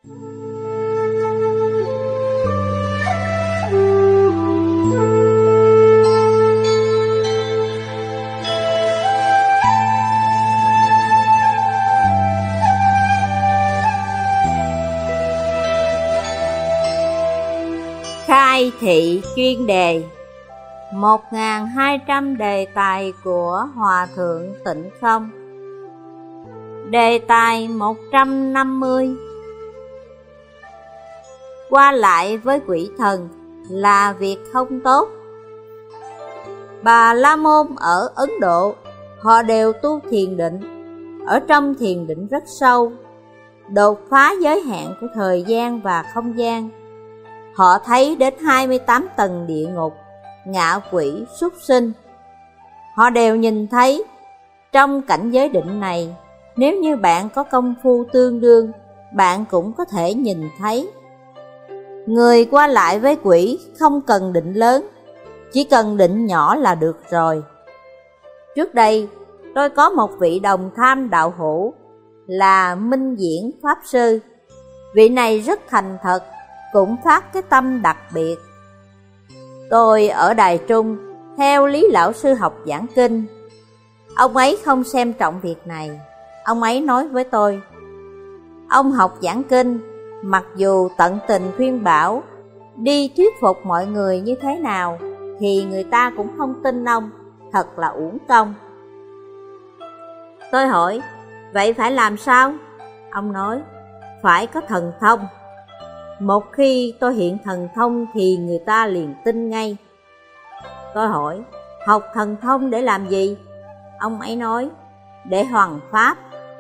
Khai thị chuyên đề 1200 đề tài của Hòa Thượng Tịnh Không. Đề tài 150: qua lại với quỷ thần là việc không tốt. Bà La Môn ở Ấn Độ, họ đều tu thiền định. Ở trong thiền định rất sâu, đột phá giới hạn của thời gian và không gian. Họ thấy đến 28 tầng địa ngục, ngạ quỷ, súc sinh. Họ đều nhìn thấy. Trong cảnh giới định này, nếu như bạn có công phu tương đương, bạn cũng có thể nhìn thấy. Người qua lại với quỷ không cần định lớn, chỉ cần định nhỏ là được rồi. Trước đây, tôi có một vị đồng tham đạo hữu là Minh Diễn Pháp Sư. Vị này rất thành thật, cũng phát cái tâm đặc biệt. Tôi ở Đài Trung theo Lý Lão Sư học giảng kinh. Ông ấy không xem trọng việc này. Ông ấy nói với tôi: ông học giảng kinh, mặc dù tận tình khuyên bảo, đi thuyết phục mọi người như thế nào, thì người ta cũng không tin ông, thật là uổng công. Tôi hỏi: vậy phải làm sao? Ông nói: phải có thần thông. Một khi tôi hiện thần thông thì người ta liền tin ngay. Tôi hỏi: học thần thông để làm gì? Ông ấy nói: để hoằng pháp.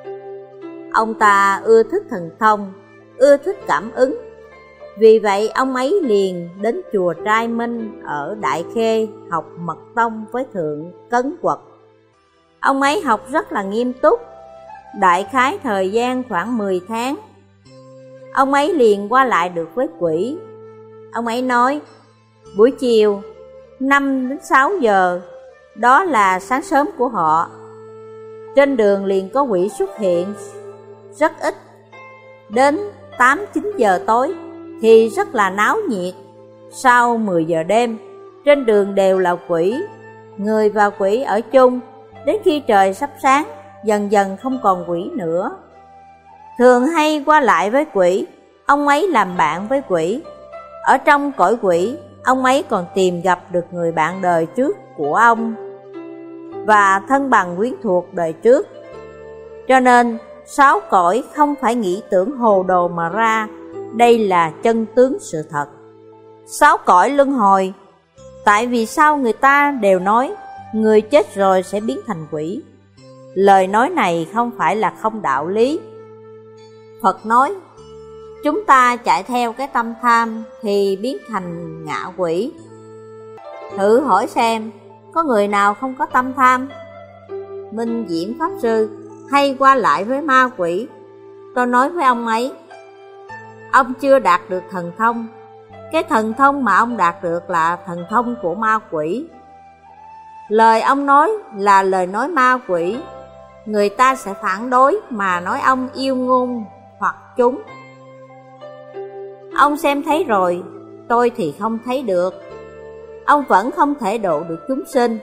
Ông ta ưa thích thần thông, ưa thích cảm ứng. Vì vậy ông ấy liền đến chùa Trai Minh ở Đại Khê học mật tông với Thượng Cấn Quật. Ông ấy học rất là nghiêm túc, đại khái thời gian khoảng 10 tháng. Ông ấy liền qua lại được với quỷ. Ông ấy nói: buổi chiều 5 đến 6 giờ, đó là sáng sớm của họ, trên đường liền có quỷ xuất hiện, rất ít. Đến 8-9 giờ tối thì rất là náo nhiệt. Sau 10 giờ đêm, trên đường đều là quỷ, người và quỷ ở chung. Đến khi trời sắp sáng, dần dần không còn quỷ nữa. Thường hay qua lại với quỷ, ông ấy làm bạn với quỷ. Ở trong cõi quỷ, ông ấy còn tìm gặp được người bạn đời trước của ông và thân bằng quyến thuộc đời trước. Cho nên 6 cõi không phải nghĩ tưởng hồ đồ mà ra, đây là chân tướng sự thật. 6 cõi luân hồi. Tại vì sao người ta đều nói người chết rồi sẽ biến thành quỷ? Lời nói này không phải là không đạo lý. Phật nói: chúng ta chạy theo cái tâm tham thì biến thành ngạ quỷ. Thử hỏi xem, có người nào không có tâm tham? Minh Diễn Pháp Sư hay qua lại với ma quỷ. Tôi nói với ông ấy: ông chưa đạt được thần thông. Cái thần thông mà ông đạt được là thần thông của ma quỷ. Lời ông nói là lời nói ma quỷ. Người ta sẽ phản đối mà nói ông yêu ngôn hoặc chúng. Ông xem thấy rồi, tôi thì không thấy được. Ông vẫn không thể độ được chúng sinh.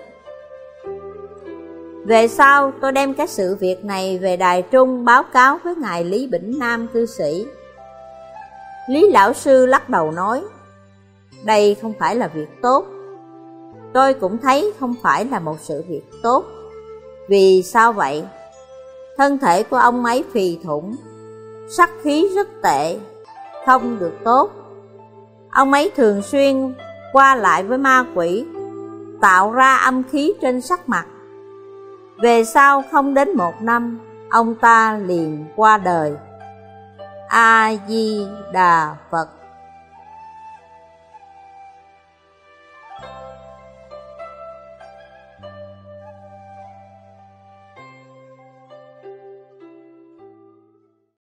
Về sau tôi đem cái sự việc này về Đài Trung báo cáo với ngài Lý Bỉnh Nam cư sĩ. Lý Lão Sư lắc đầu nói: đây không phải là việc tốt. Tôi cũng thấy không phải là một sự việc tốt. Vì sao vậy? Thân thể của ông ấy phì thủng, sắc khí rất tệ, không được tốt. Ông ấy thường xuyên qua lại với ma quỷ, tạo ra âm khí trên sắc mặt. Về sau không đến 1 năm, ông ta liền qua đời. A Di Đà Phật.